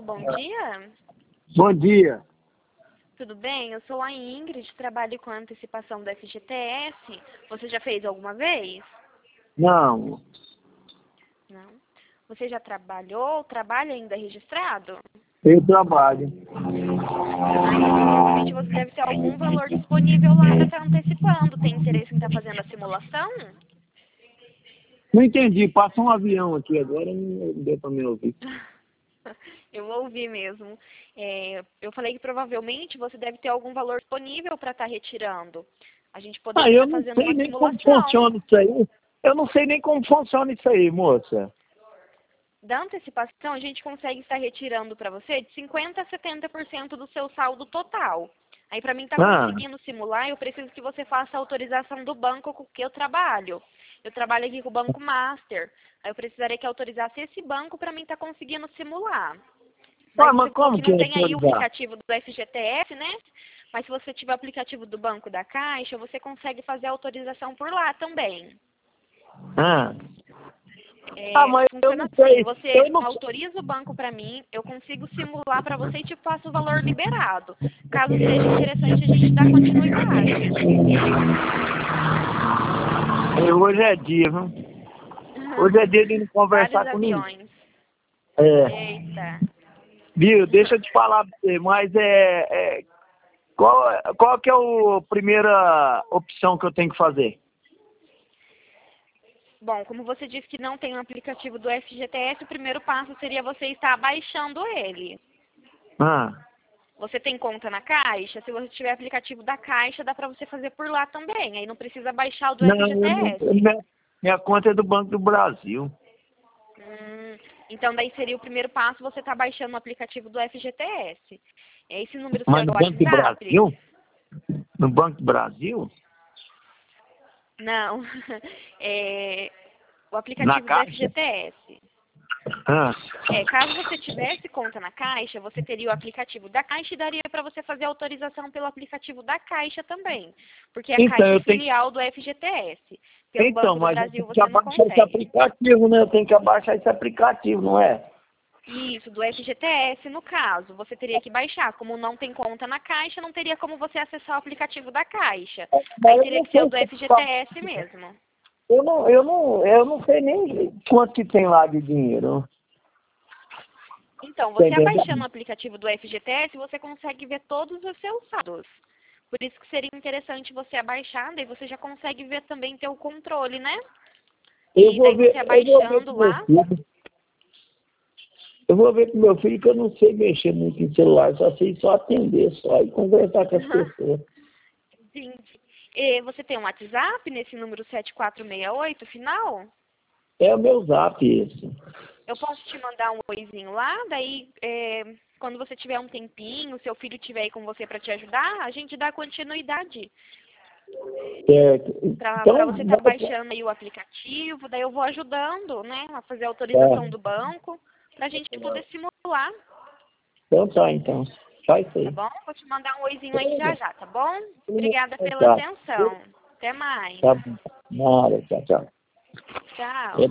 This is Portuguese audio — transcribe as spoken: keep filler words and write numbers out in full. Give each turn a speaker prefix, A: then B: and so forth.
A: bom dia.
B: Bom dia.
A: Tudo bem? Eu sou a Ingrid, trabalho com a antecipação do F G T S. Você já fez alguma vez?
B: Não.
A: Não. Você já trabalhou? Trabalha ainda registrado?
B: Eu trabalho.
A: Aí, provavelmente você deve ter algum valor disponível lá para estar antecipando. Tem interesse em estar fazendo a simulação?
B: Não entendi. Passou um avião aqui agora, não deu para me ouvir.
A: Eu ouvi mesmo. É, eu falei que provavelmente você deve ter algum valor disponível para estar retirando. A gente
B: Ah,
A: poderia
B: eu
A: estar
B: não
A: fazendo
B: sei
A: uma
B: nem como
A: simulação.
B: funciona isso aí. Eu não sei nem como funciona isso aí, moça.
A: Da antecipação, a gente consegue estar retirando para você de cinquenta a setenta por cento do seu saldo total. Aí, para mim estar
B: Ah,
A: conseguindo simular, eu preciso que você faça a autorização do banco com que eu trabalho. Eu trabalho aqui com o Banco Master. Aí eu precisaria que autorizasse esse banco para mim estar conseguindo simular. Daí
B: ah,
A: você
B: mas
A: falou
B: como
A: que
B: que
A: não
B: é
A: tem aí o
B: autorizar?
A: aplicativo do F G T S, né? Mas se você tiver o aplicativo do Banco da Caixa, você consegue fazer a autorização por lá também.
B: Ah, ah
A: É,
B: mas eu
A: funciona
B: não
A: assim,
B: sei.
A: você
B: Eu não sei.
A: autoriza o banco para mim, eu consigo simular para você e te passo o valor liberado. Caso seja interessante, a gente dá continuidade.
B: Hoje é dia, viu? Hoje é dia de não
A: Vários
B: conversar com ninguém.
A: aviões.
B: É.
A: Eita.
B: Viu? Deixa eu te falar pra você, mas é, é qual, qual que é a primeira opção que eu tenho que fazer?
A: Bom, como você disse que não tem um aplicativo do F G T S, o primeiro passo seria você estar baixando ele.
B: Ah,
A: Você tem conta na Caixa? Se você tiver aplicativo da Caixa, dá para você fazer por lá também. Aí não precisa baixar o do
B: não, eu não,
A: F G T S.
B: minha, minha conta é do Banco do Brasil.
A: Hum, então daí seria o primeiro passo você estar baixando o aplicativo do F G T S. É esse número seu
B: Mas
A: do
B: no Banco do
A: WhatsApp?
B: Brasil? No Banco do Brasil?
A: Não. É o
B: Na
A: aplicativo do
B: Caixa?
A: F G T S.
B: Ah,
A: É, caso você tivesse conta na Caixa, você teria o aplicativo da Caixa e daria para você fazer a autorização pelo aplicativo da Caixa também. Porque a
B: então,
A: Caixa é
B: eu tenho
A: filial do F G T S. Pelo
B: então,
A: Banco do
B: mas eu
A: Brasil
B: tenho que
A: você não
B: abaixar esse
A: consegue.
B: aplicativo, né? Eu tenho que abaixar esse aplicativo, não é?
A: Isso, do F G T S, no caso, você teria que baixar. Como não tem conta na Caixa, não teria como você acessar o aplicativo da Caixa. Aí
B: Mas eu
A: teria
B: não
A: que ser o
B: sei
A: do
B: se
A: F G T S mesmo.
B: eu não, eu não, eu não sei nem quanto que tem lá de dinheiro.
A: Então,
B: Tá
A: você abaixando
B: entendendo?
A: o aplicativo do F G T S, você consegue ver todos os seus saldos. Por isso que seria interessante você abaixar, daí você já consegue ver também ter o controle, né?
B: Eu
A: E
B: vou
A: daí
B: ver,
A: você
B: eu vou ver com
A: abaixando
B: meu
A: lá,
B: filho. Eu vou ver com meu filho que eu não sei mexer muito em celular, só sei só atender só e conversar com as pessoas.
A: entendi. E você tem um WhatsApp nesse número sete quatro seis oito, final?
B: É o meu zap esse.
A: Eu posso te mandar um oizinho lá, daí é, quando você tiver um tempinho, seu filho estiver aí com você para te ajudar, a gente dá continuidade.
B: Certo.
A: Para
B: Então,
A: você estar
B: vai-
A: baixando aí o aplicativo, daí eu vou ajudando, né, a fazer a autorização do
B: tá.
A: banco, para a gente poder simular,
B: Então tá, então. Faz isso
A: tá
B: aí.
A: bom? Vou te mandar um oizinho aí já já, tá bom? Obrigada pela
B: Tá.
A: atenção. Até mais.
B: Tá bom. Nada, tchau, tchau.
A: Tchau.
B: É